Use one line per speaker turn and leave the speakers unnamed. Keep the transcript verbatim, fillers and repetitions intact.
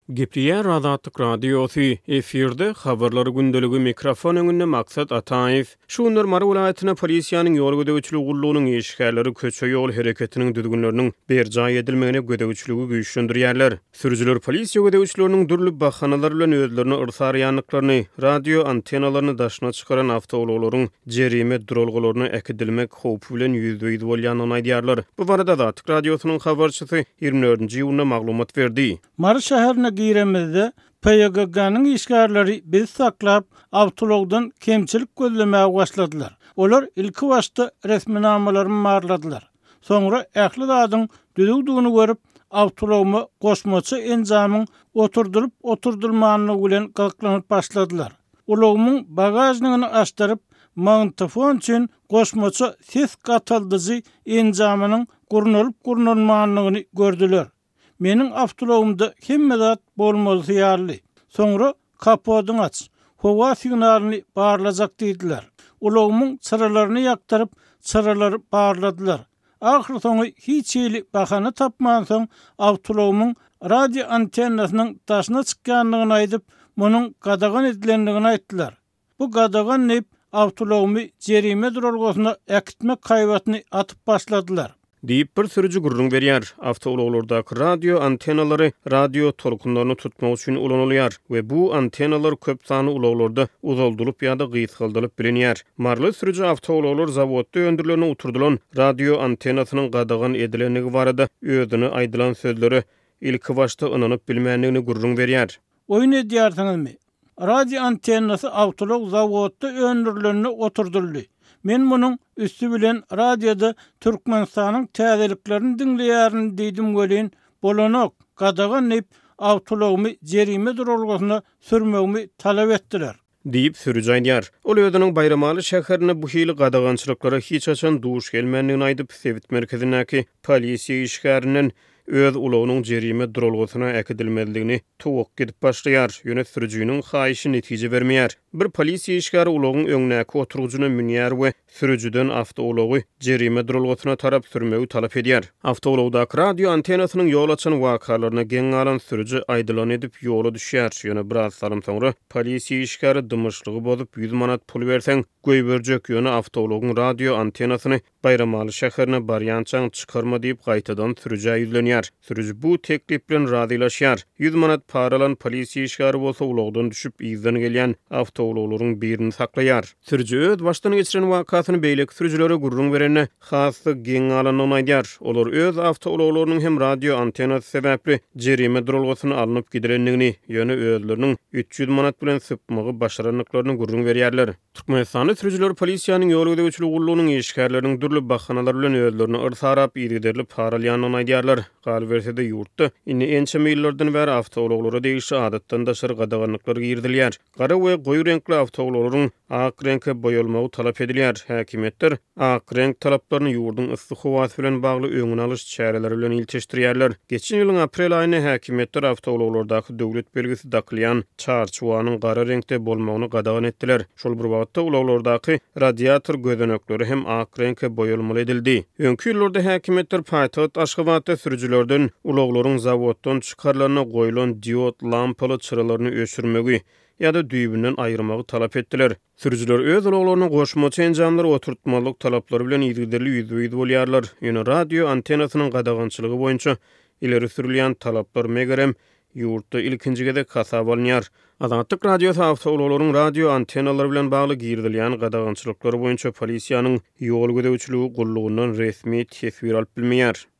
Gepriýär Azatlyk Radiosu efirde habarlary gündeligi mikrofon öňünde maksat Ataýew. Şunlar Mara welaýatyna polisiýanyň ýol gödägçiligi gullugynyň eşikärleri köçe ýol hereketiniň düzgünleriniň berjaý edilmegine gödägçiligi güýçlendirýärler. Sürüjiler polisiýa gödägçileriniň dürli bahanalary bilen özlerini yrsaýanlyklaryny, radio antennalaryny daşyna çykaran awtowaglaryň jerime duralgalaryny ekidilmek howpy bilen ýüzbeýdi bolýanyny aýdýarlar. Bu barada Azatlyk Radiosynyň habarçysy ýygrimi dördünji ýylyna maglumat berdi.
Mara şäherine giremizde P Y G G'nyň işgärleri biz saklap awtologdan kemçilik gözlemäge başladylar. Olar ilki başta resminamalaryny marladylar. Soňra ähli zadyň düzgündigini görüp awtologmy goşmaçy enjamyň oturdurup oturdurmanyny bilen gaklanyp başladylar. Ulogmyň bagajnyny açdyryp magnitofon üçin goşmaçy ses gataldyjy enjamynyň gurnulyp gurnulmanyny gördüler. Menin awtologumda hemme zat bolmaly ýarly. Soňra kapodyny aç. Howa signalyny barlajak diýdiler. Ulogumyň çyralaryny ýaktyryp, çyralary barladylar. Ahir soňy hiç ýeli bahana tapman soň awtologumyň radio antennasynyň taşyna çykkanlygyny aýdyp, munyň gadagan edilendigini aýtdylar. Bu gadagan nep awtologumy jerime duralgysyna äkitmek kaýbatyny atyp başladylar.
Diýip bir sürüji gurrun berýär. Awtowaglardaky radio antennalary radio tolkunlaryny tutmak üçin ulanylýar we bu antennalar köp sany ulaglarda uzaldylyp ýa-da gysgaldylyp bilinýär. Marly sürüji awtowaglar zawodda öndürilen uturdulan radio antennasynyň gadagan edilenligi barada özüni aýdylan sözleri ilki başta ynanyp bilmänligini gurrun berýär.
Oýun edýärsiňizmi? Radio antennasy awtolog zawodda öndürilenine oturduldy. Men munyň üstü bilen radioda Türkmenistanyň täzeliklerini dinleýärin diýdim welin bolanok gadagan nep awtologumy jerime duralgysyna sürmegimi talap etdiler.
Diýip sürüji aýdýar. Ol özüniň Bayramaly şäherine bu hili gadagançylyklara hiç açan duş gelmänligini aýdyp Sewit merkezindäki polisiýa işgäriniň öz ulagynyň jerime duralgysyna ekidilmeliligini towak edip başlaýar. Ýöne sürüjiniň haýyşy netije bermeýär. Bir polisiýa işgäri ulagyň öňnäki oturgugyny minýär we sürüjiden awtowlagy jerime duralgysyna tarap sürmegi talap edýär. Awtowlagdaky radio antennasynyň ýol açan wakalaryna geň alan sürüji aýdylan edip ýola düşýär. Ýöne biraz salym soňra polisiýa işgäri dymyşlygy bozup ýüz manat pul berseň goýberjek ýöne awtowlagyň radio antennasyny Bayramaly şäherine barýançaň çykarma diýip gaýtadan sürüji ýüzlenýär. Sürüji bu teklip bilen razylaşýar. ýüz manat paralan polisiýa işgäri bolsa ulagdan düşüp ýyzdan gelýän awtowlaglaryň birini saklaýar. Sürüji öz başdan geçiren wakatyny beýlek sürüjilere gurrun berenne hasy geň alanyny aýdýar. Olar öz awtowlaglarynyň hem radio antennasy sebäpli jerime duralgysyny alınıp gidilenligini, ýöne özleriniň üç ýüz manat bilen sypmagy başaranlyklaryny gurrun berýärler. Türkmenistanyň sürüjiler polisiýanyň ýol gödägçiligi gullugynyň eşikärleriniň dürli bahanalary bilen özlerini yrsaýap ýerlerli paralýanyny aýdýarlar. Gal bersede ýurtda inni ençe meýillerden bäri awtowlaglara degişli adatdan daşary gadaganlyklar girdilýär. Gara we goýy renkli awtowlaglaryň ak renkle boýalmagy talap edilýär. Häkimetler ak renk talaplaryny ýurdun yssyk howasy bilen bagly öňüne alyş çäreleri bilen ilçeşdirýärler. Geçen ýylyň aprel aýyna häkimetler awtowlaglardaky döwlet belgisi daklyan çarçuwanyň gara renkde bolmagyny gadagan etdiler. Şol bir wagtda ulaglardaky radiator gözenekleri hem ak renkle boýalmaly edildi. Öňkü ýyllarda häkimetler paýtagat Aşgabatda sürüjilerden ulaglaryň zawoddan çykarlaryna goýulan diod lampaly çyralaryny öçürmegi ýa-da düýbünden aýyrmagy talap etdiler. Sürüjiler öz ulaglaryny goşmaçy enjamlary oturtmalyk talaplary bilen ýygyderli ýüzbeýdi bolýarlar. Ýöne radio antennasynyň gadagançylygy boýunça ileri sürilýän talaplar megerem ýurtda ilkinjigede kasap bolýar. Azatlyk radiosu awtowlaglaryň radio antennalary bilen bagly girdilýän gadagançylyklary boýunça polisiýanyň ýol gödägçiligi gullugyndan resmi tesbir alyp bilmeýär.